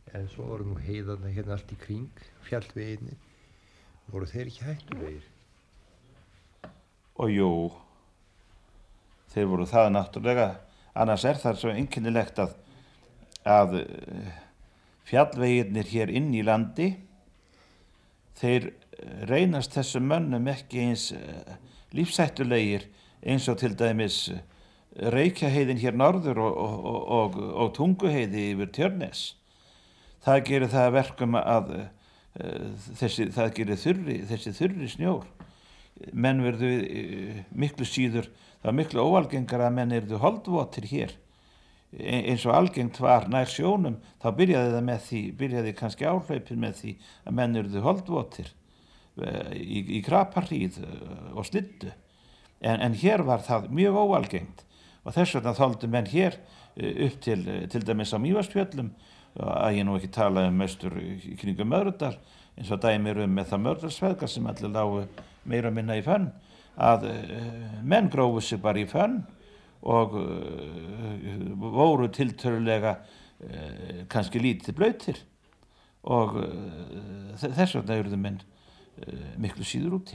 En svo voru nú heiðarna hérna allt í kring, fjallveginni. Voru þeir ekki hættulegir? Og jú, þeir voru það náttúrulega. Annars það svo einkennilegt að fjallveginir hér inn í landi, þeir reynast þessum mönnum ekki eins lífshættulegir eins og til dæmis Reykjaheiðin hér norður og Tunguheiði yfir Tjörnes. Það gerir það að verkum að það gerir þessi þurri snjór. Menn verðu miklu síður, það var miklu óalgengar að menn yrðu holdvotir hér. Eins og algengt var nær sjónum, þá byrjaði kannski áhlaupið með því að menn yrðu holdvotir í kraparhríð og slyddu. En hér var það mjög óalgengt og þess vegna þoldu menn hér upp til dæmis á Mývatnsfjöllum, að ég nú ekki tala austur í kringum Möðrudal, eins og dæmi með það Möðrudalsfeðgar sem allir lágu meira og minna í fönn, að menn grófu sig bara í fönn og voru tiltölulega kannski lítið blautir og þess vegna urðu menn miklu síður úti.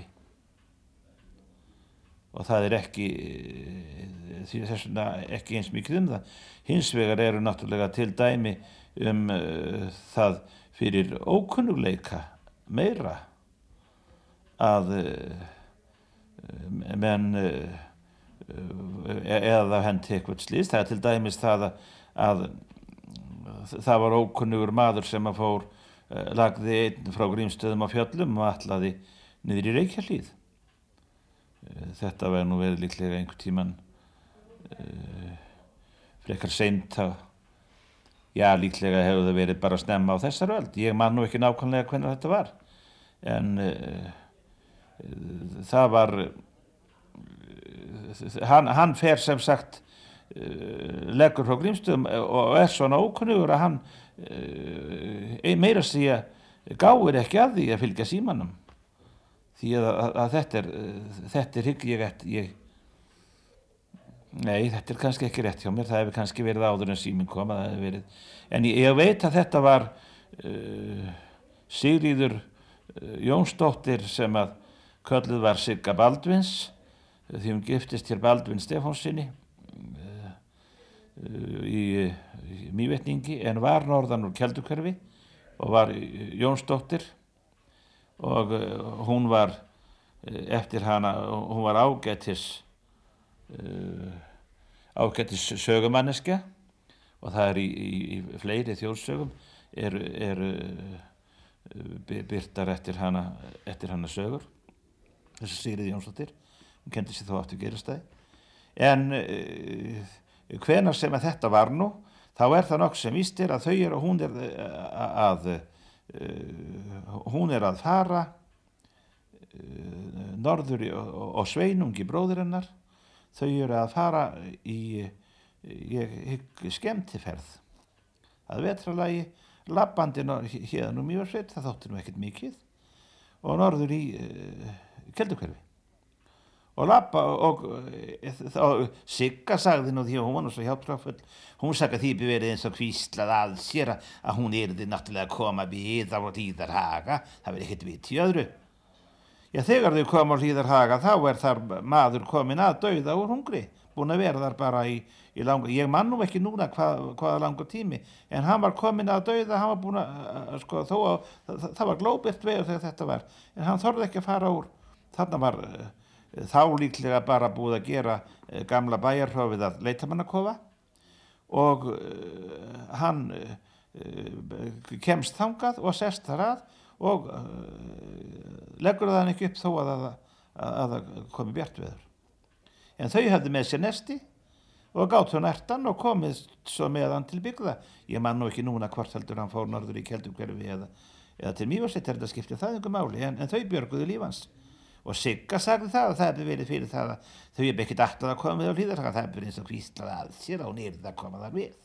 Og það ekki þess vegna ekki eins mikið það. Hins vegar eru náttúrulega til dæmi það fyrir ókunnugleika meira að menn eða hendi eitthvað slys. Það til dæmis það að það var ókunnugur maður sem að lagði einn frá Grímsstöðum á fjöllum og ætlaði niður í Reykjahlíð. Þetta var nú verið líklega einhvern tímann frekar seint líklega hefur það verið bara snemma á þessar öld. Ég man nú ekki nákvæmlega hvenær þetta var. En það var hann fer sem sagt leggur frá Grímsstöðum og svona ókunnugur að hann meira að segja gáir ekki að því að fylgja símanum. Því að þetta hygg ég rétt. Nei, þetta kannski ekki rétt hjá mér. Það hefur kannski verið áður en síminn kom. En ég veit að þetta var Sigríður Jónsdóttir sem að kölluð var Sigga Baldvins, því hún giftist hér Baldvin Stefánssyni í Mývetningi, en var norðan úr Kelduhverfi og var Jónsdóttir. Og hún var eftir hana, hún var ágætis sögumanneskja og það í fleiri þjóðsögum eru birtar eftir hana sögur. Þessi Sigríður Jónsdóttir, hún kenndi sér þó aftur Geirastæði. En hvenær sem að þetta var nú, þá það nokkuð sem víst að hún að fara norður og Sveinungi bróðir hennar, þau eru að fara í skemmtiferð að vetralagi, labbandi héðan Mývatnssveit, það þótti nú ekkert mikið, og norður í Kelduhverfi og labba og Sigga sagði nú, því að hún var nú svo hjálpskraftfull, hún sagði að því verið eins og hvíslað að sér að hún yrði náttúrulega að koma við á Hlíðarhaga, það verið ekkert vit í öðru. Já, þegar þau koma á Hlíðarhaga þá þar maður komin að dauða úr hungri, búinn að vera þar bara í langa, ég man nú ekki núna hvaða langur tími, en hann var komin að dauða, hann var búinn að sko, þó að það var glóbirt veður þegar þetta var, en hann þorði ekki að fara úr. Þarna var þá líklega bara búið að gera gamla bæjarhrófið að Leitamannakofa og hann kemst þangað og sest þar að og leggur það hann ekki upp þó að það komi bjart veður. En þau hafði með sér nesti og gátu nertan og komið svo með hann til byggða. Ég man nú ekki núna hvort heldur hann fór norður í Kelduhverfi eða til Mývatnssveit, þetta skipti það einhver máli, en þau björguðu líf hans. Og Sigga sagði það að það hefði verið fyrir það að þau hefði ekkert ætlað að koma við á Hlíðarhaga, það hefði verið eins og hvíslað að sér að hún yrði að koma þar við.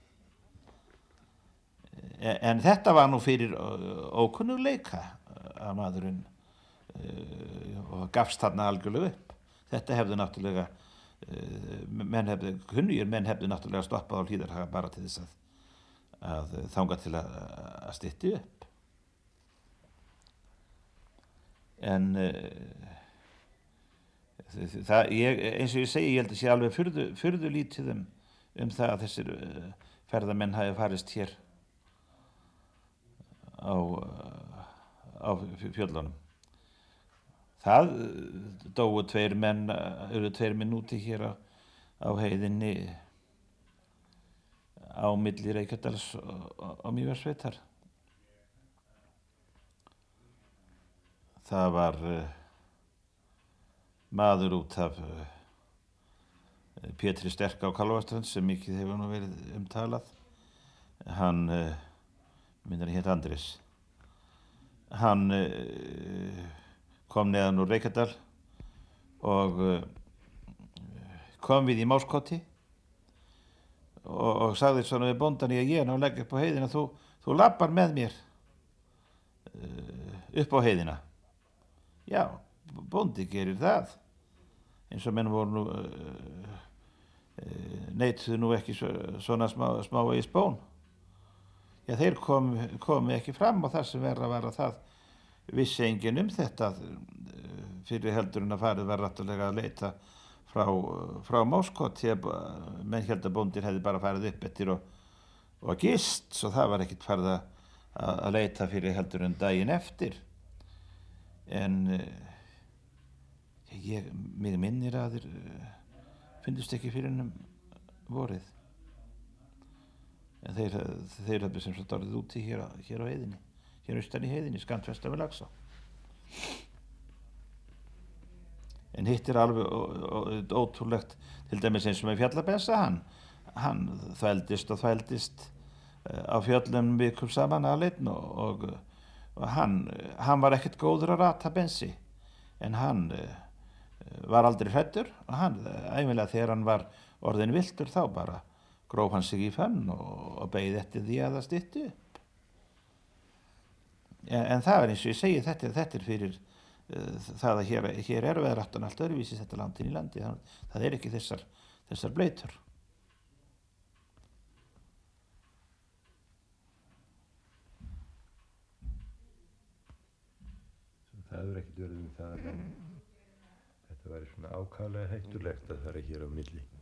En þetta var nú fyrir ókunnugleika að maðurinn og gafst þarna algjörlega upp. Þetta hefði náttúrulega kunnugir menn hefði náttúrulega stoppað á Hlíðarhaga bara til þess að þanga til að stytti upp. En eins og ég segi, ég held að sé alveg furðu lítið um það að þessir ferðamenn hafi farist hér á fjöllunum. Það dóu tveir menn úti hér á heiðinni á milli Reykjadals og Mývatnssveitar. Það var maður út af Pétri Sterka á Kálfaströnd sem mikið hefur nú verið umtalað. Hann, minnir hann hét Andrés, hann kom neðan úr Reykjadal og kom við í Máskoti og sagði svona við bóndan: ég er nú að leggja upp á heiðina, þú labbar með mér upp á heiðina. Já, bóndi gerir það, eins og menn voru nú neituðu nú ekki svona smávegis bón. Já, þeir komu ekki fram, og það sem verra var að það vissi enginn þetta fyrir heldur en að farið var rættulega að leita frá Máskoti. Menn held að bóndin hefði bara farið upp eftir og gist, svo það var ekkert farið að leita fyrir heldur en daginn eftir. En mig minnir að þeir fyndust ekki fyrir hennum vorið. En þeir hefðu sem sagt orðið úti hér á heiðinni, hér austan í heiðinni, skammt vestan við Laxá. En hitt alveg ótrúlegt, til dæmis eins og með Fjallabessa, hann þvældist á fjöllum vikum saman aðleitn og hann var ekkert góður að rata bensi, en hann var aldrei hræddur, og hann ævinlega þegar hann var orðinn villtur þá bara gróf hann sig í fönn og beið eftir því að það stytti upp. En það eins og ég segi, þetta fyrir það að hér veðráttan allt öðruvísi þetta landin í landi. Það ekki þessar bleytur. Það hefur ekkert verið það að þetta væri svona ákaflega hættulegt að fara hér á milli.